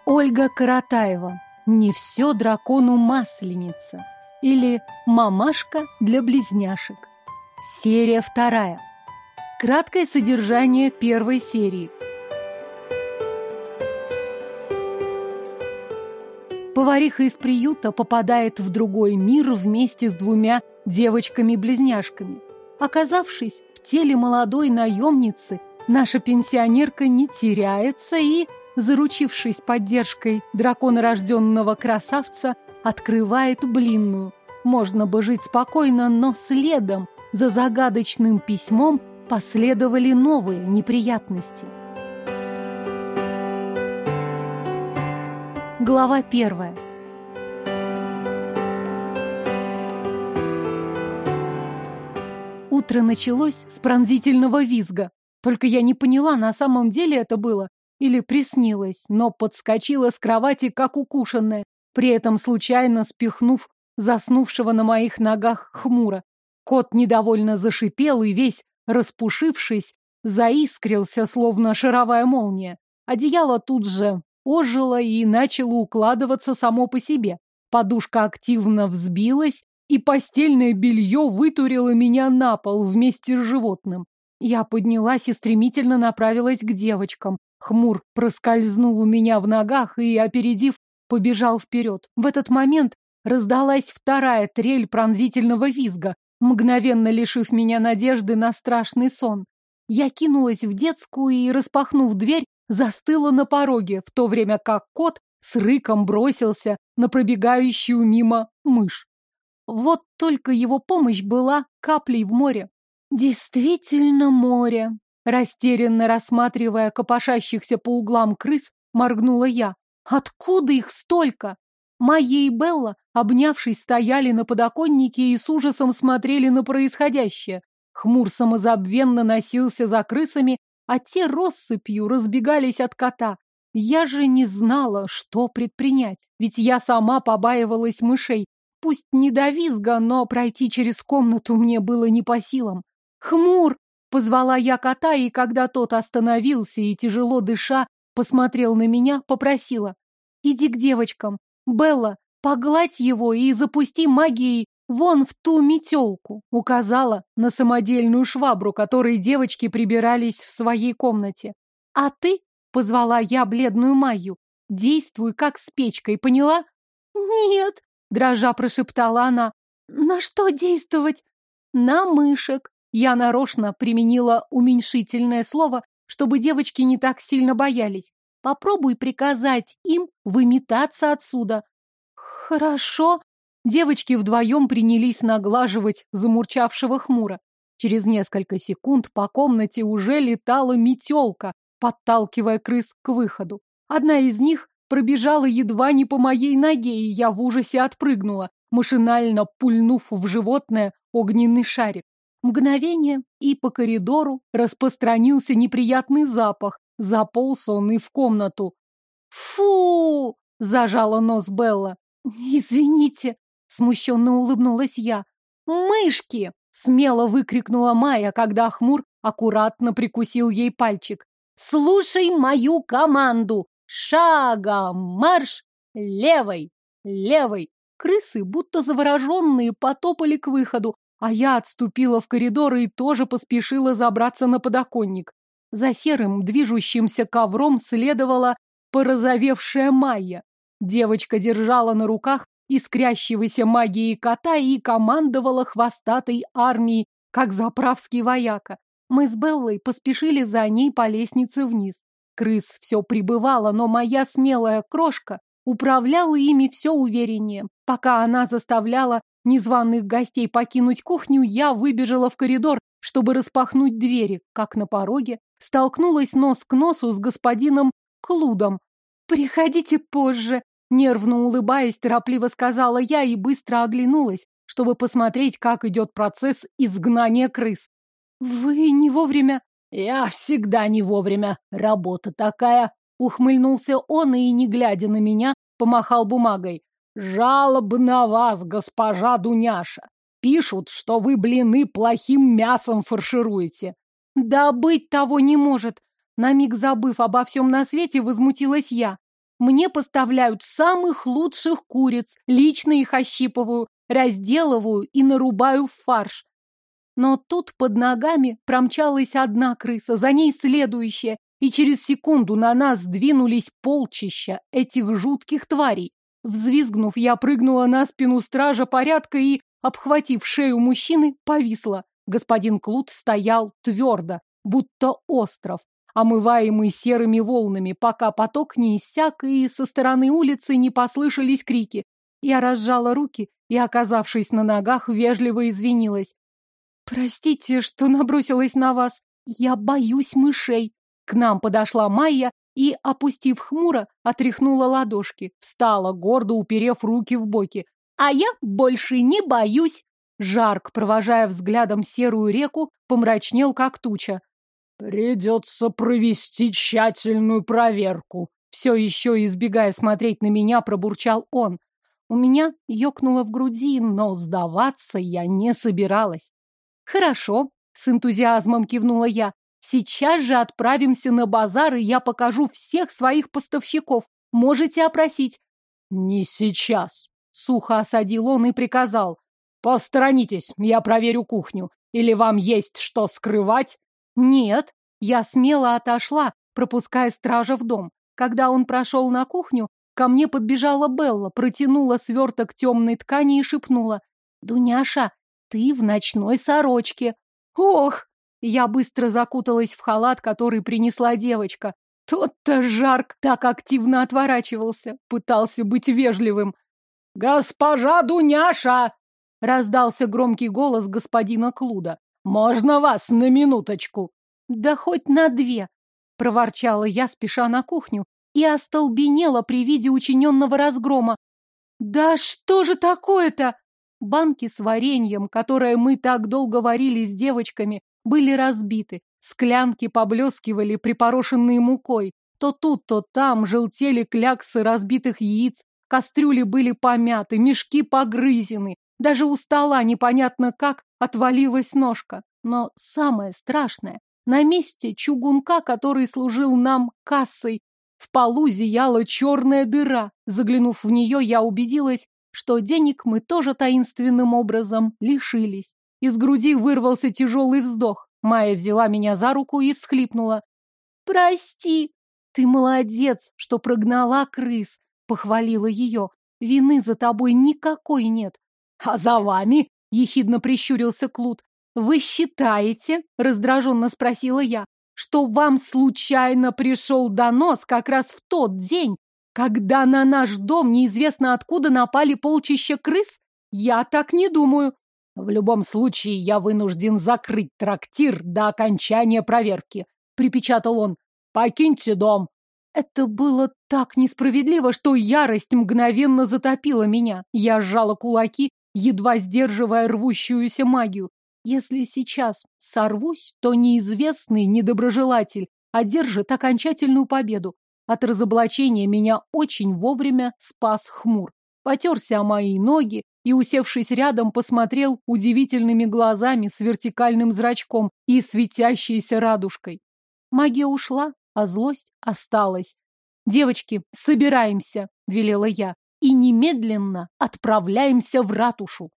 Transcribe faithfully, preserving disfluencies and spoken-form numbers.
Ольга Каратаева. Не все дракону масленица. Или мамашка для близняшек. Серия вторая. Краткое содержание первой серии. Повариха из приюта попадает в другой мир вместе с двумя девочками-близняшками. Оказавшись в теле молодой наемницы, наша пенсионерка не теряется и, заручившись поддержкой драконорожденного красавца, открывает блинную. Можно бы жить спокойно, но следом за загадочным письмом последовали новые неприятности. Глава первая. Утро началось с пронзительного визга. Только я не поняла, на самом деле это было или приснилось, но подскочила с кровати, как укушенная, при этом случайно спихнув заснувшего на моих ногах Хмура. Кот недовольно зашипел и, весь распушившись, заискрился, словно шаровая молния. Одеяло тут же ожило и начало укладываться само по себе. Подушка активно взбилась, и постельное белье вытурило меня на пол вместе с животным. Я поднялась и стремительно направилась к девочкам. Хмур проскользнул у меня в ногах и, опередив, побежал вперед. В этот момент раздалась вторая трель пронзительного визга, мгновенно лишив меня надежды на страшный сон. Я кинулась в детскую и, распахнув дверь, застыла на пороге, в то время как кот с рыком бросился на пробегающую мимо мышь. Вот только его помощь была каплей в море. Действительно море. Растерянно рассматривая копошащихся по углам крыс, моргнула я. Откуда их столько? Майя и Белла, обнявшись, стояли на подоконнике и с ужасом смотрели на происходящее. Хмур самозабвенно носился за крысами, а те россыпью разбегались от кота. Я же не знала, что предпринять, ведь я сама побаивалась мышей. Пусть не до визга, но пройти через комнату мне было не по силам. «Хмур!» — позвала я кота, и когда тот остановился и, тяжело дыша, посмотрел на меня, попросила: «Иди к девочкам. Белла, погладь его и запусти магией вон в ту метелку», — указала на самодельную швабру, которой девочки прибирались в своей комнате. «А ты?» — позвала я бледную Майю. «Действуй как с печкой, поняла?» «Нет!» — дрожа прошептала она. «На что действовать?» «На мышек». Я нарочно применила уменьшительное слово, чтобы девочки не так сильно боялись. Попробуй приказать им выметаться отсюда. Хорошо. Девочки вдвоем принялись наглаживать замурчавшего Хмура. Через несколько секунд по комнате уже летала метелка, подталкивая крыс к выходу. Одна из них пробежала едва не по моей ноге, и я в ужасе отпрыгнула, машинально пульнув в животное огненный шарик. Мгновение, и по коридору распространился неприятный запах. Заполз он и в комнату. «Фу!» — зажала нос Белла. «Извините!» — смущенно улыбнулась я. «Мышки!» — смело выкрикнула Майя, когда Хмур аккуратно прикусил ей пальчик. «Слушай мою команду! Шагом марш! Левой! Левой!» Крысы, будто завороженные, потопали к выходу, а я отступила в коридор и тоже поспешила забраться на подоконник. За серым движущимся ковром следовала порозовевшая Майя. Девочка держала на руках искрящегося магией кота и командовала хвостатой армией, как заправский вояка. Мы с Беллой поспешили за ней по лестнице вниз. Крыс все прибывало, но моя смелая крошка управляла ими все увереннее. Пока она заставляла незваных гостей покинуть кухню, я выбежала в коридор, чтобы распахнуть двери, как на пороге столкнулась нос к носу с господином Клудом. «Приходите позже», — нервно улыбаясь, торопливо сказала я и быстро оглянулась, чтобы посмотреть, как идет процесс изгнания крыс. «Вы не вовремя?» «Я всегда не вовремя. Работа такая», — ухмыльнулся он и, не глядя на меня, помахал бумагой. «Жалобы на вас, госпожа Дуняша. Пишут, что вы блины плохим мясом фаршируете». «Да быть того не может!» На миг забыв обо всем на свете, возмутилась я. Мне поставляют самых лучших куриц, лично их ощипываю, разделываю и нарубаю в фарш. Но тут под ногами промчалась одна крыса, за ней следующая, и через секунду на нас двинулись полчища этих жутких тварей. Взвизгнув, я прыгнула на спину стража порядка и, обхватив шею мужчины, повисла. Господин Клуд стоял твердо, будто остров, омываемый серыми волнами, пока поток не иссяк и со стороны улицы не послышались крики. Я разжала руки и, оказавшись на ногах, вежливо извинилась. «Простите, что набросилась на вас. Я боюсь мышей». К нам подошла Майя и, опустив хмуро, отряхнула ладошки, встала, гордо уперев руки в боки. «А я больше не боюсь!» Жарк, провожая взглядом серую реку, помрачнел, как туча. «Придется провести тщательную проверку», все еще избегая смотреть на меня, пробурчал он. У меня ёкнуло в груди, но сдаваться я не собиралась. «Хорошо», — с энтузиазмом кивнула я. «Сейчас же отправимся на базар, и я покажу всех своих поставщиков. Можете опросить». «Не сейчас», — сухо осадил он и приказал. «Посторонитесь, я проверю кухню. Или вам есть что скрывать?» «Нет». Я смело отошла, пропуская стража в дом. Когда он прошел на кухню, ко мне подбежала Белла, протянула сверток темной ткани и шепнула. «Дуняша, ты в ночной сорочке». «Ох!» Я быстро закуталась в халат, который принесла девочка. Тот-то Жарк так активно отворачивался, пытался быть вежливым. «Госпожа Дуняша!» — раздался громкий голос господина Клуда. «Можно вас на минуточку?» «Да хоть на две!» — проворчала я, спеша на кухню, и остолбенела при виде учиненного разгрома. «Да что же такое-то?» Банки с вареньем, которые мы так долго варили с девочками, были разбиты. Склянки поблескивали, припорошенные мукой. То тут, то там желтели кляксы разбитых яиц, кастрюли были помяты, мешки погрызены. Даже у стола непонятно как отвалилась ножка. Но самое страшное, на месте чугунка, который служил нам кассой, в полу зияла черная дыра. Заглянув в нее, я убедилась, что денег мы тоже таинственным образом лишились. Из груди вырвался тяжелый вздох. Майя взяла меня за руку и всхлипнула. «Прости!» «Ты молодец, что прогнала крыс!» — похвалила ее. «Вины за тобой никакой нет». «А за вами?» — ехидно прищурился Клуд. «Вы считаете?» — раздраженно спросила я. «Что вам случайно пришел донос как раз в тот день, когда на наш дом неизвестно откуда напали полчища крыс? Я так не думаю». «В любом случае, я вынужден закрыть трактир до окончания проверки», — припечатал он. «Покиньте дом». Это было так несправедливо, что ярость мгновенно затопила меня. Я сжала кулаки, едва сдерживая рвущуюся магию. Если сейчас сорвусь, то неизвестный недоброжелатель одержит окончательную победу. От разоблачения меня очень вовремя спас Хмур. Потерся о мои ноги и, усевшись рядом, посмотрел удивительными глазами с вертикальным зрачком и светящейся радужкой. Магия ушла, а злость осталась. «Девочки, собираемся», — велела я, — «и немедленно отправляемся в ратушу».